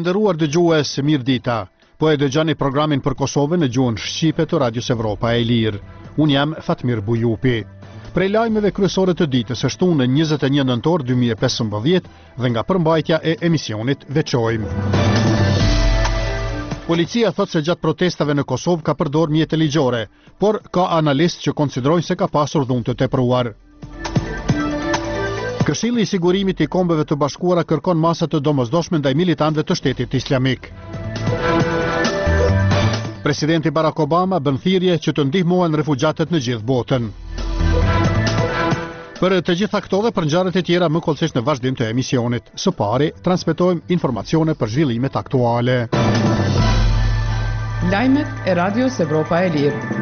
nderuar dëgjues, mirëdita. Po e dëgjoni programin për Kosovën në gjuhën shqipe të Radios Evropa e Lirë. Unë jam Fatmir Bujupi. Prej lajmeve kryesore të ditës është unë në 21 nëntor 2015 dhe nga përmbajtja e emisionit veçojmë. Policia thot se gjatë protestave në Kosovë ka përdor mjete ligjore, por ka analistë që konsiderojnë se ka pasur dhunë të tepruar. Këshilli i sigurimit i Kombeve të Bashkuara kërkon masa të domosdoshme ndaj militantëve të Shtetit Islamik. Presidenti Barack Obama bën thirrje që të ndihmohen refugjatët në gjithë botën. Për të gjitha këto dhe për ngjarjet e tjera më kollësisht në vazhdim të emisionit. Së pari, transmetojmë informacione për zhvillimet aktuale. Lajmet e Radios Evropa e Lirë.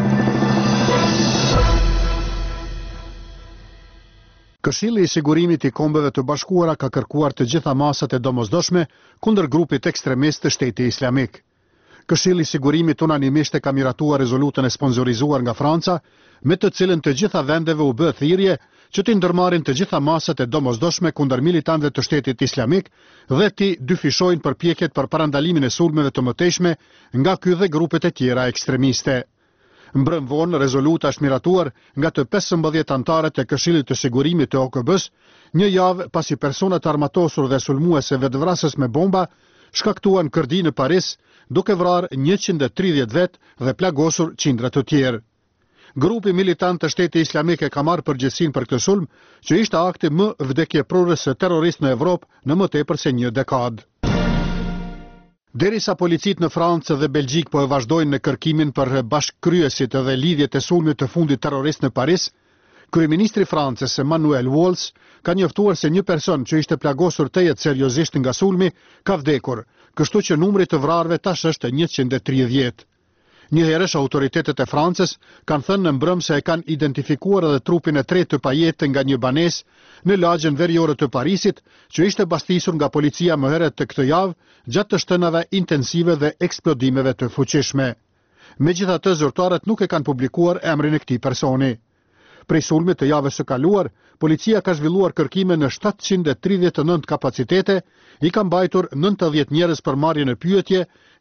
Këshilli i sigurimit i Kombeve të Bashkuara ka kërkuar të gjitha masat e domosdoshme kundër grupit ekstremist të Shtetit Islamik. Këshilli i sigurimit unanimisht e ka miratuar rezolutën e sponsorizuar nga Franca, me të cilën të gjitha vendeve u bë thirrje që të ndërmarrin të gjitha masat e domosdoshme kundër militantëve të Shtetit Islamik dhe të dyfishojnë përpjekjet për parandalimin e sulmeve të mëtejshme nga ky dhe grupet e tjera ekstremiste. Mbrëm vonë, rezoluta është miratuar nga të 15 anëtarët e Këshillit të Sigurimit të OKB-s, një javë pasi personat armatosur dhe sulmuese vetvrasës me bomba shkaktuan kërdi në Paris, duke vrarë 130 vet dhe plagosur qindra të tjerë. Grupi militant të Shtetit Islamik e ka marrë përgjegjësinë për këtë sulm, që ishte akti më vdekjeprurës së terroristë në Evropë në më tepër se një dekadë. Derisa policitë në Francë dhe Belgjik po e vazhdojnë në kërkimin për bashkëkryesit dhe lidhjet e sulmit të fundit terrorist në Paris, kryeministri Francës Manuel Valls ka njoftuar se një person që ishte plagosur tejet seriozisht nga sulmi ka vdekur, kështu që numri të vrarëve tash është 130. Njëherësh autoritetet e Francës kanë thënë në mbrëm se e kanë identifikuar edhe trupin e tretë të pajetë nga një banesë në lagjen veriore të Parisit, që ishte bastisur nga policia më herët të këtë javë gjatë të shtënave intensive dhe eksplodimeve të fuqishme. Megjithatë, zyrtarët nuk e kanë publikuar emrin e këtij personi. Prej sulmit të javës së kaluar, policia ka zhvilluar kërkime në 739 kapacitete, i ka mbajtur 90 njerëz për marrje në pyetje,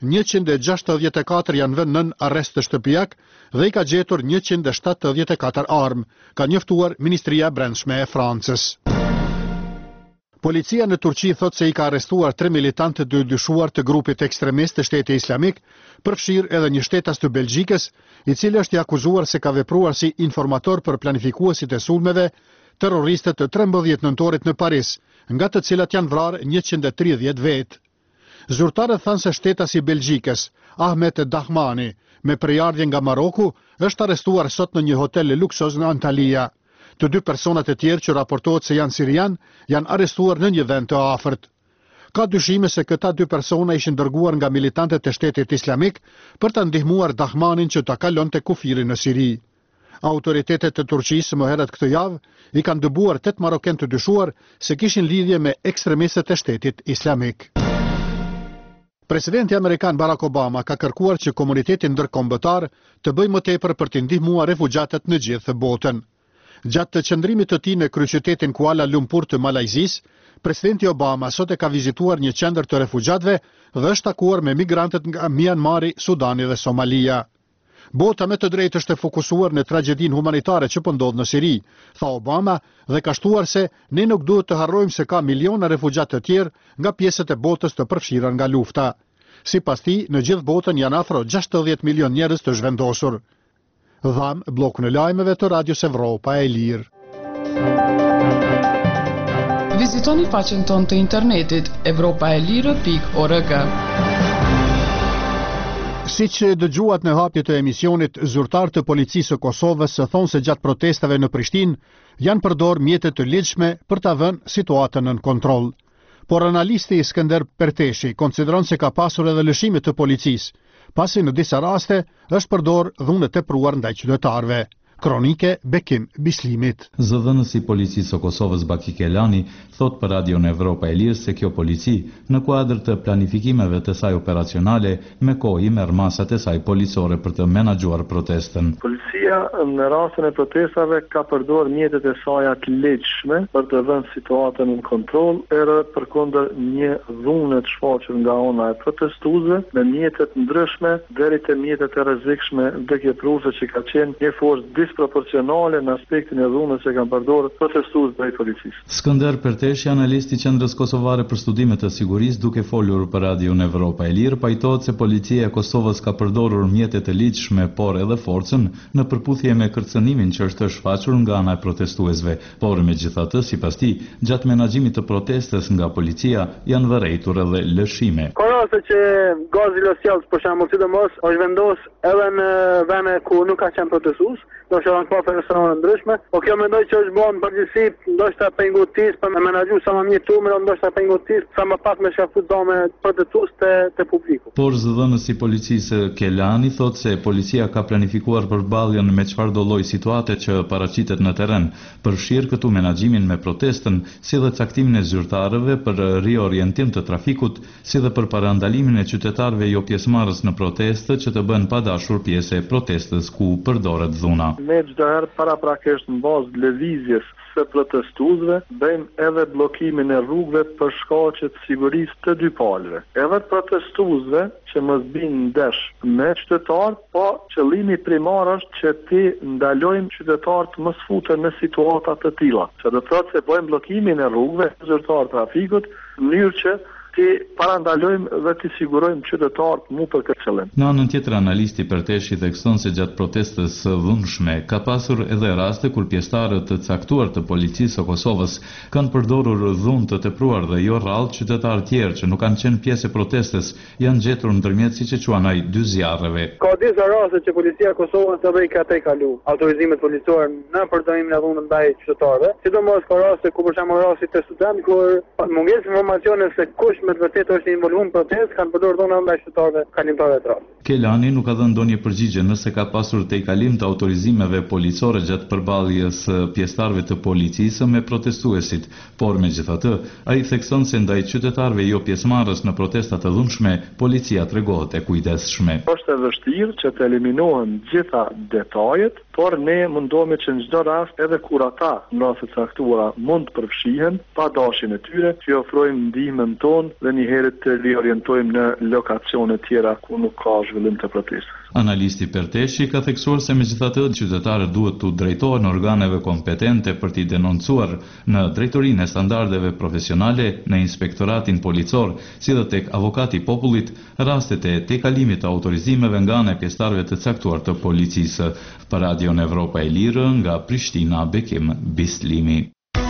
164 janë vënë nën arrest të shtëpiak dhe i ka gjetur 174 armë, ka njoftuar Ministria e Brendshme e Francës. Policia në Turqi thot se i ka arrestuar 3 militantë të dyshuar të grupit ekstremist të Shtetit Islamik, përfshirë edhe një shtetas të Belgjikës, i cili është i akuzuar se ka vepruar si informator për planifikuesit e sulmeve terroriste të 13 nëntorit në Paris, nga të cilat janë vrarë 130 vetë. Zyrtarët thanë se shtetasi i Belgjikës, Ahmet Dahmani, me prejardhje nga Maroku, është arrestuar sot në një hotel luksoz në Antalya. Të dy personat e tjerë që raportohet se janë sirian, janë arrestuar në një vend të afërt. Ka dyshime se këta dy persona ishin dërguar nga militantët e Shtetit Islamik për të ndihmuar Dahmanin që ta kalonte kufirin në Siri. Autoritetet e Turqisë më herët këtë javë i kanë dëbuar 8 maroken të dyshuar se kishin lidhje me ekstremistët e Shtetit Islamik. Presidenti Amerikan Barack Obama ka kërkuar që komuniteti ndërkombëtar të bëjë më tepër për të ndihmuar refugjatët në gjithë botën. Gjatë të qëndrimit të tij në kryeqytetin Kuala Lumpur të Malajzisë, presidenti Obama sot e ka vizituar një qendër të refugjatëve dhe është takuar me migrantët nga Myanmari, Sudani dhe Somalia. Bota me të drejtë është e fokusuar në tragjedinë humanitare që po ndodh në Siri, tha Obama, dhe ka shtuar se ne nuk duhet të harrojmë se ka miliona refugjatë të tjerë nga pjesët e botës të përfshira nga lufta. Sipas tij, në gjithë botën janë afro 60 milion njerëz të zhvendosur. Dham blokun e lajmeve të Radios Evropa e Lirë. Vizitoni faqen tonë të internetit evropaelire.org. Siç dëgjuat në hapje të emisionit, zyrtarë të policisë së Kosovës thonë se gjatë protestave në Prishtinë janë përdor mjete të ligjshme për ta vënë situatën nën kontroll. Por analisti Skënder Perteshi konsideron se ka pasur edhe lëshime të policisë, pasi në disa raste është përdor dhunë tepruar ndaj qytetarëve. Kronike Bekim Bislimit. Zëdhënësi i policisë së Kosovës Baki Kelani thot për Radion Evropa e Lirë se kjo polici, në kuadër të planifikimeve të saj operacionale, me kohë i merr masat e saj policore për të menaxhuar protestën. Policia në rastin e protestave ka përdorur mjetet e saj të lehtëshme për të vënë situatën në kontroll, edhe përkundër një dhunë të shfaqur nga ana e protestuesve me mjete të ndryshme deri te mjetet e rrezikshme vdekjepruese që ka qenë një forcë disproporcionale në aspektin e dhunës që kanë përdorur protestues drejt policisë. Skënder Perteshi, analist i Qendrës Kosovare për Studimet të Sigurisë, duke folur për Radion Evropa e Lirë, pajtohet se policia e Kosovës ka përdorur mjete të ligjshme, por edhe forcën në përputhje me kërcënimin që është shfaqur nga ana e protestuesve. Por megjithatë, sipas tij, gjatë menaxhimit të protestës nga policia janë vërejtur edhe lëshime. Ka raste që gazi losjellës për shembull, sidomos është vendos edhe në vende ku nuk ka qenë protestues, do të thonë për restorante ndryshme, po kjo mendoj që është bën përgjithësi, ndoshta pengutis për me menaxhu sa më mirë turmin, ndoshta pengutis sa më pak me shkafut dome protestues te publiku. Por zëdhënësi i policisë Kelani thotë se policia ka planifikuar përballjen me çfarëdo lloj situate që paraqitet në terren, përfshirë këtu menaxhimin me protestën, si dhe caktimin e zyrtarëve për riorientim të trafikut, si dhe për parandalimin e qytetarëve jo pjesëmarrës në protestë që të bën padashur pjesë e protestës ku përdoret dhuna. Ne çdo herë paraprakisht në bazë lëvizjes së protestuesve bëjmë edhe bllokimin e rrugëve për shkaqe të sigurisë të dy palëve. Edhe protestuesve që mos binë ndesh me qytetarët, po qëllimi primar është që ti ndalojmë qytetarët mos futen në situata të tilla. Që do të thotë se bëjmë bllokimin e rrugëve zyrtar trafikut në mënyrë që ti parandalojmë dhe ti sigurojmë qytetarët mu për këtë qëllim. Në anën tjetër, analisti Perteshi thekson se gjatë protestës së dhunshme ka pasur edhe raste kur pjesëtarët të caktuar të policisë së Kosovës kanë përdorur dhunë të tepruar dhe jo rrallë qytetarë tjerë që nuk kanë qenë pjesë e protestës janë gjetur ndërmjet, siç e quan ai, dy zjarreve. Ka disa raste që policia e Kosovës edhe ka tejkalu autorizimet policore në përdorimin e dhunës ndaj qytetarëve, sidomos ka raste ku për shembull rasti të student kur mungesë informacione se kush me të vërtetë është involuar në protestë kanë përdorur dhuna ndaj qytetarëve kalimtarë të rrallë. Kelani nuk ka dhënë ndonjë përgjigje nëse ka pasur tejkalim të autorizimeve policore gjatë përballjes pjesëtarëve të policisë me protestuesit, por megjithatë, ai thekson se ndaj qytetarëve jo pjesëmarrës në protesta të dhunshme, policia tregohet e kujdesshme. Është e vështirë që të eliminohen gjitha detajet, por ne mundohemi që në çdo rast, edhe kur ata në raste të caktuara mund të përfshihen pa dashjen e tyre, që ofrojmë ndihmën tonë dhe një herë të riorientojmë në lokacione tjera ku nuk ka zhvillim të protestës. Analisti Perteshi ka theksuar se megjithatë qytetarët duhet të drejtohen organeve kompetente për t'i denoncuar në drejtorinë e standardeve profesionale, në inspektoratin policor, si dhe tek avokati i popullit, rastet e tejkalimit të autorizimeve nga ana e pjesëtarëve të caktuar të policisë. Për Radion Evropa e Lirë, nga Prishtina, Bekim Bislimi.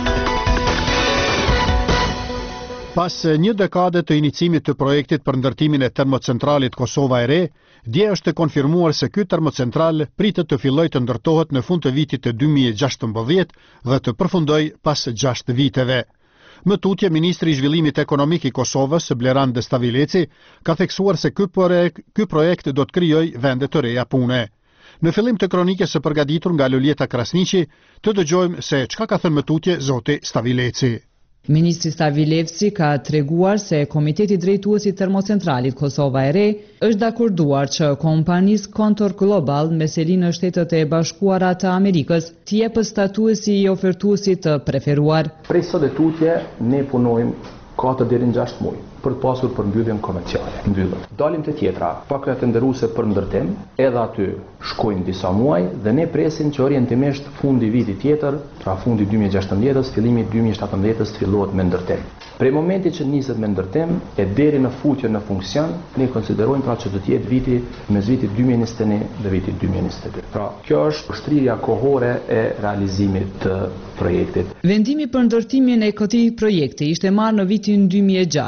Pas një dekade të inicimit të projektit për ndërtimin e termocentralit Kosova e Re, dje është konfirmuar se ky termocentral pritet të fillojë të ndërtohet në fund të vitit të 2016 dhe të përfundojë pas 6 viteve. Më tutje, Ministri i Zhvillimit Ekonomik i Kosovës, Bleran Destavilleci, ka theksuar se ky projekt do të krijojë vende të reja pune. Në fillim të kronikës së përgatitur nga Luleta Krasniqi, të dëgjojmë se çka ka thënë më tutje zoti Stavilleci. Ministri Stavilleci ka treguar se Komiteti Drejtues i Termocentralit Kosova e Re është dakorduar që kompanisë Kontor Global me seli në Shtetet e Bashkuara të Amerikës t'i jepë statusi i ofertuesit të preferuar. Prej sot e tutje ne punojmë 4 deri në 6 muaj për të pasur përmbylljen komerciale. Dalim te tjetra, pakra të nderuese për ndërtim, edhe aty shkojnë disa muaj dhe ne presim që orientimisht fundi vitit tjetër, pra fundi 2016-s, fillimi 2017-s të fillohet me ndërtim. Prej momenti që niset me ndërtim e deri në futje në funksion, ne konsiderojmë pra që do të jetë viti mes vitit 2021 dhe vitit 2022. Pra, kjo është ushtrirja kohore e realizimit të projektit. Vendimi për ndërtimin e këtij projekti ishte marrë në vitin 2006 me një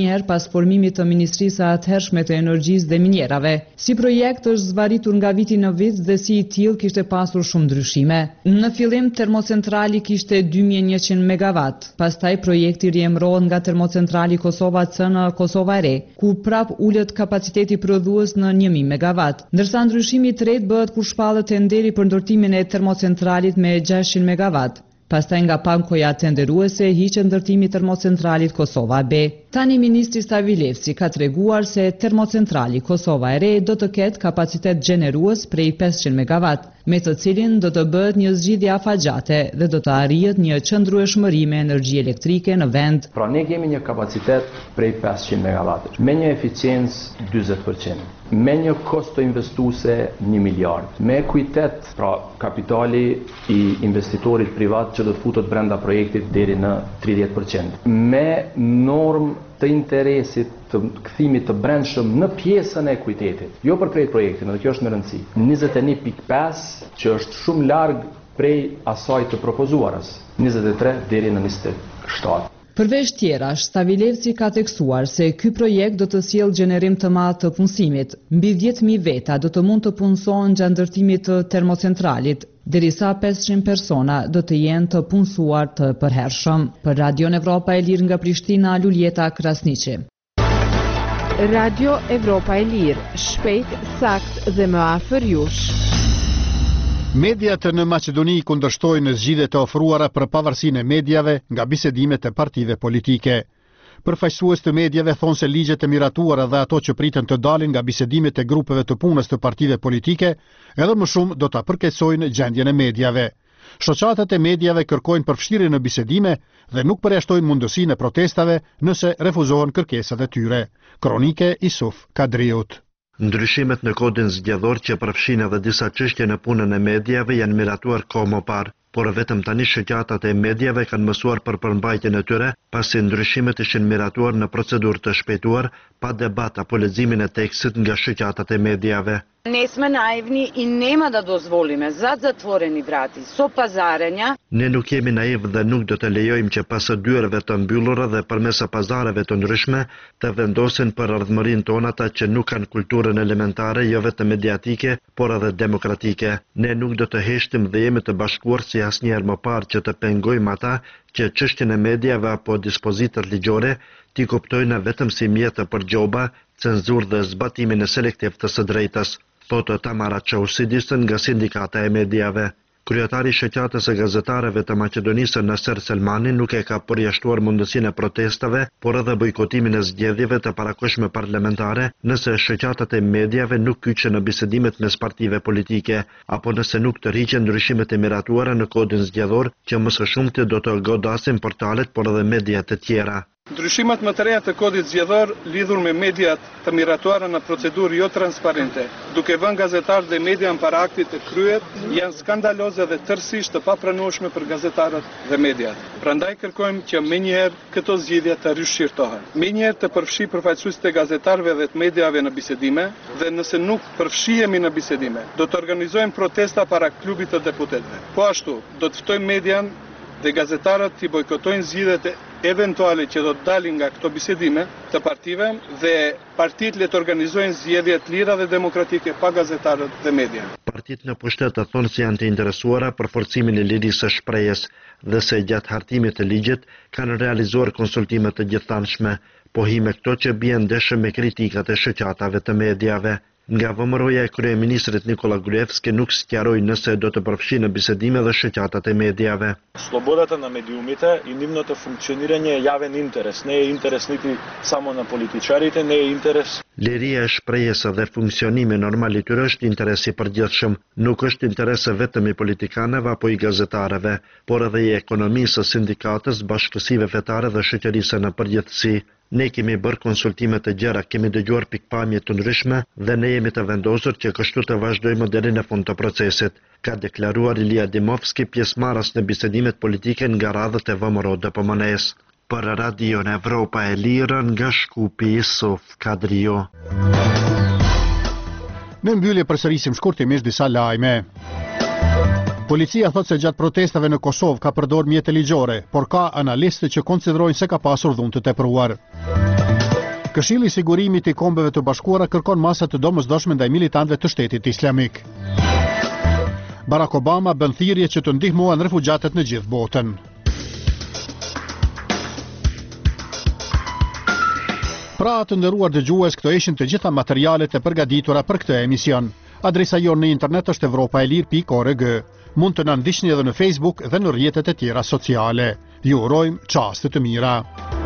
njëherë pas formimit të Ministrisë së atëhershme të Energjisë dhe Minjerave. Si projekt është zbaritur nga viti në vit dhe si i tillë kishte pasur shumë ndryshime. Në fillim termocentrali kishte 2100 megawatt, pastaj projekti riemërohet nga termocentrali Kosova C në Kosova e Re, ku prap ulët kapaciteti prodhues në 1000 megawatt, ndërsa ndryshimi i tretë bëhet kur shpallet tenderi për ndërtimin e termocentralit me 600 megawatt. Pastaj nga pankoja tenderuese hiqet ndërtimi i termocentralit Kosova B. Tani ministri Stavilevci ka treguar se termocentrali Kosova e Re do të ketë kapacitet gjenerues prej 500 megawatt, me të cilin do të bëhet një zgjidhje afagjate dhe do të arrihet një qëndrueshmëri me energji elektrike në vend. Pra ne kemi një kapacitet prej 500 megawatt, me një eficiencë 40%, me një kosto investuese 1 miliard, me kujtet, pra kapitali i investitorit privat që do të futet brenda projektit deri në 30%, me normë të interesit të kthimit të brendshëm në pjesën e ekuitetit, jo për krejt projektin, dhe kjo është me rëndësi. 21.5 që është shumë larg prej asaj të propozuarës, 23 deri në 27. Përveç tjerash, Stavilevci ka tekstuar se ky projekt do të sjellë gjenerim të madh të punësimit. Mbi 10.000 veta do të mund të punësohen gjatë ndërtimit të termocentralit, derisa 500 persona do të jenë të punësuar të përhershëm. Për Radion Evropa e Lirë nga Prishtina, Luljeta Krasniqi. Radio Evropa e Lirë, shpejt, sakt dhe më afër jush. Mediat në Maqedoni kundërshtojnë zgjidhjet e ofruara për pavarësinë e medjave nga bisedimet e partive politike. Përfaqësues të medjave thonë se ligjet e miratuara dhe ato që priten të dalin nga bisedimet e grupeve të punës të partive politike, edhe më shumë do ta përkeqësojnë gjendjen e medjave. Shoqatat e medjave kërkojnë përfshirje në bisedime dhe nuk përjashtojnë mundësinë e protestave nëse refuzohen kërkesat e tyre. Kronike Isuf Kadriut. Ndryshimet në kodin zgjedhor që përfshin edhe disa çështje në punën e medjave janë miratuar kohë më parë, por vetëm tani shoqatat e medjave kanë mësuar për përmbajtjen e tyre, pasi ndryshimet ishin miratuar në procedurë të shpejtuar, pa debat apo leximin e tekstit nga shoqatat e medjave. Ne smo naivni I nema da dozvolime za zatvoreni vrati so pazarenja. Ne nuk jemi naiv dhe nuk do të lejojmë që pas së dyerve të mbyllura dhe përmes pazareve të ndryshme të vendosin për ardhmërinë tonë ata që nuk kanë kulturën elementare jo vetëm mediatike, por edhe demokratike. Ne nuk do të heshtim dhe jemi të bashkuar si asnjëherë më parë që të pengojmë ata që çështjen e medjave apo dispozitat ligjore t'i kuptojnë vetëm si mjet të përgjoba, cenzurë dhe zbatimin e selektiv të së drejtës, thotë Tamara Çausidis nga Sindikata e Mediave. Kryetari I shoqatës së gazetarëve të Maqedonisë Naser Selmani nuk e ka përjashtuar mundësinë e protestave, por edhe bojkotimin e zgjedhjeve të parakohshme parlamentare nëse shoqatat e mediave nuk kyçen në bisedimet mes partive politike, apo nëse nuk tërhiqen ndryshimet e miratuara në kodin zgjedhor që më së shumti do të godasin portalet por edhe mediat e tjera. Ndryshimet më të reja të kodit zgjedhor lidhur me mediat të miratuara në procedurë jo transparente, duke vënë gazetarët dhe media në para aktit të kryet, janë skandaloze dhe tërësisht të papranueshme për gazetarët dhe mediat. Prandaj kërkojmë që menjëherë këto zgjidhje të rishqirtohen. Menjëherë të përfshi përfaqësuesit e gazetarëve dhe të mediave në bisedime, dhe nëse nuk përfshihemi në bisedime, do të organizojmë protesta para klubit të deputetëve. Po ashtu, do të ftojmë median dhe gazetarët të bojkotojnë zgjidhjet eventuale që do të dalin nga këto bisedime të partive dhe partitë le të organizojnë zgjedhje të lira dhe demokratike pa gazetarët dhe media. Partitë në pushtet të thonë se janë të interesuara për forcimin e lirisë së shprehjes dhe se gjatë hartimit të ligjit kanë realizuar konsultime të gjithanshme, po hi me këto që bien ndeshë me kritikat e shoqatave të mediave. Nga vëmëroja e kryeministrit Nikola Gruevski nuk sqaroi nëse do të përfshinë në bisedime dhe shoqatat e mediave. Slobodата на медиумите и нивното функционирање е јавен интерес, не е интерес нити само на политичарите, не е интерес. Liria e shprehjes dhe funksionimi normal I tyre është interes I përgjithshëm, nuk është interes vetëm I politikanëve apo I gazetarëve, por edhe I ekonomisë, sindikatës, bashkësive fetare dhe shoqërisë në përgjithësi. Ne kemi bërë konsultime të gjera, kemi dëgjuar pikpamje të ndryshme dhe ne jemi të vendosur që kështu të vazhdojmë deri në fund të procesit, ka deklaruar Ilia Dimovski, pjesëmarrës në bisedimet politike nga radhët e VMRO DPMNE-s. Për Radion Evropa e Lirë nga Shkupi Isuf Kadrio. Në mbyllje përsërisim shkurtimisht disa lajme. Policia thot se gjatë protestave në Kosovë ka përdorur mjete ligjore, por ka analistë që konsiderojnë se ka pasur dhunë të tepruar. Këshilli i Sigurimit i Kombeve të Bashkuara kërkon masa të domosdoshme ndaj militantëve të Shtetit Islamik. Barack Obama bën thirrje që të ndihmohen refugjatët në gjithë botën. Pra të nderuar dëgjues, këto ishin të gjitha materialet e përgatitura për këtë emision. Adresa jonë në internet është evropaelir.org. Mund të na ndiqni edhe në Facebook dhe në rrjetet e tjera sociale. Ju urojmë çaste të mira.